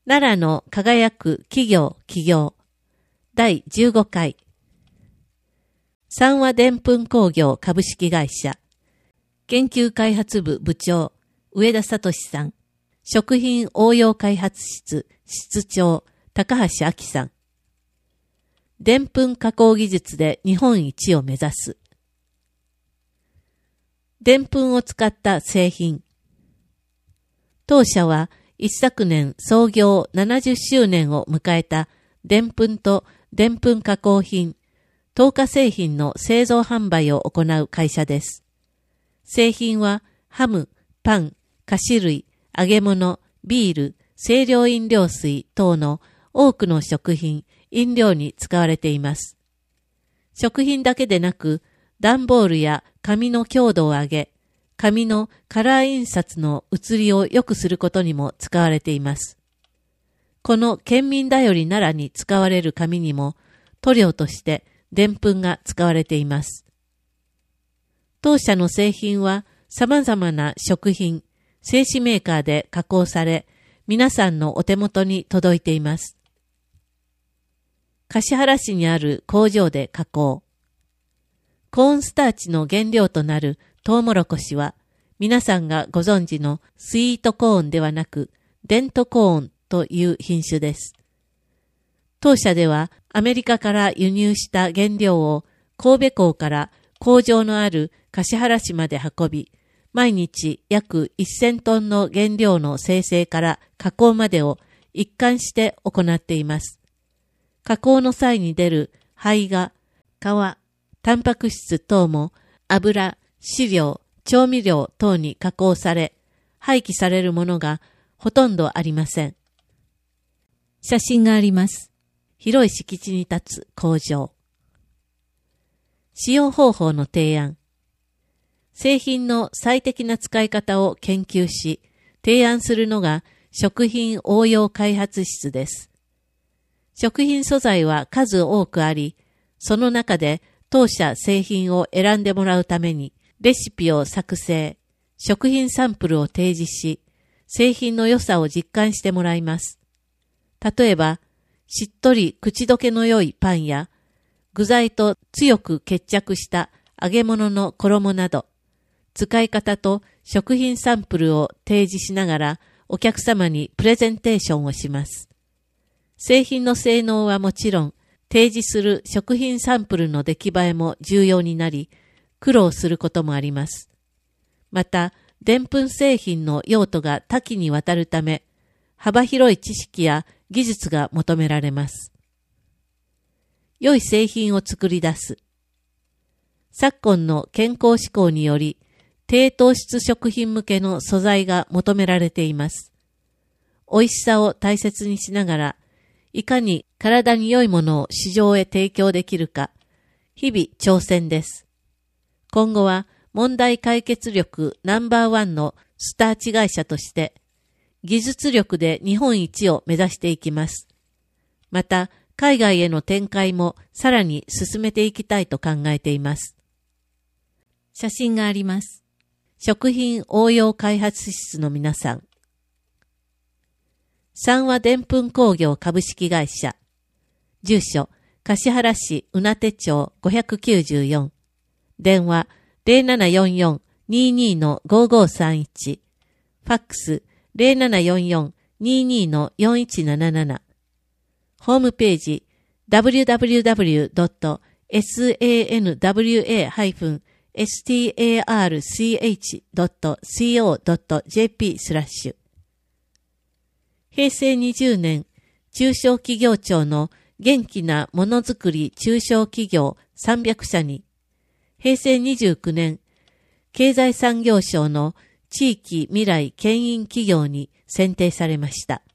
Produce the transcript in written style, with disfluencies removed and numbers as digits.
奈良の輝く企業起業第15回三和でんぷん工業株式会社研究開発部部長上田聡さん、食品応用開発室室長高橋明さん。でんぷん加工技術で日本一を目指す。でんぷんを使った製品。当社は一昨年創業70周年を迎えたでんぷんとでんぷん加工品、糖化製品の製造販売を行う会社です。製品はハム、パン、菓子類、揚げ物、ビール、清涼飲料水等の多くの食品、飲料に使われています。食品だけでなく、段ボールや紙の強度を上げ、紙のカラー印刷の写りを良くすることにも使われています。この県民だより奈良に使われる紙にも塗料としてでんぷんが使われています。当社の製品は様々な食品、製紙メーカーで加工され、皆さんのお手元に届いています。橿原市にある工場で加工。コーンスターチの原料となるトウモロコシは、皆さんがご存知のスイートコーンではなく、デントコーンという品種です。当社ではアメリカから輸入した原料を神戸港から工場のある橿原市まで運び、毎日約1000トンの原料の生成から加工までを一貫して行っています。加工の際に出る胚芽、皮、タンパク質等も油、飼料、調味料等に加工され、廃棄されるものがほとんどありません。写真があります。広い敷地に立つ工場。使用方法の提案。製品の最適な使い方を研究し、提案するのが食品応用開発室です。食品素材は数多くあり、その中で当社製品を選んでもらうためにレシピを作成、食品サンプルを提示し、製品の良さを実感してもらいます。例えば、しっとり口どけの良いパンや、具材と強く結着した揚げ物の衣など、使い方と食品サンプルを提示しながらお客様にプレゼンテーションをします。製品の性能はもちろん、提示する食品サンプルの出来栄えも重要になり、苦労することもあります。また、でんぷん製品の用途が多岐にわたるため、幅広い知識や技術が求められます。良い製品を作り出す。昨今の健康志向により、低糖質食品向けの素材が求められています。美味しさを大切にしながら、いかに体に良いものを市場へ提供できるか、日々挑戦です。今後は問題解決力ナンバーワンのスターチ会社として、技術力で日本一を目指していきます。また、海外への展開もさらに進めていきたいと考えています。写真があります。食品応用開発室の皆さん。三和でんぷん工業株式会社。住所、橿原市宇名手町594。電話 0744-22-5531。ファックス 0744-22-4177。ホームページ www.starch.co.jp 平成20年中小企業庁の元気なものづくり中小企業300社に、平成29年経済産業省の地域未来牽引企業に選定されました。